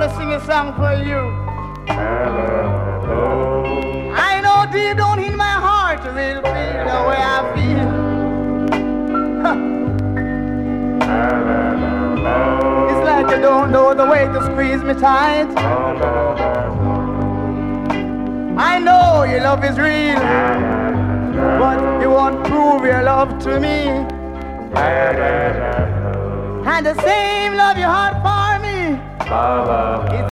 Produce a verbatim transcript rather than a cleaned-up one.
to sing a song for you. I know deep down in my heart you will feel the way I feel. It's like you don't know the way to squeeze me tight. I know your love is real, but you won't prove your love to me. And the same love you had for me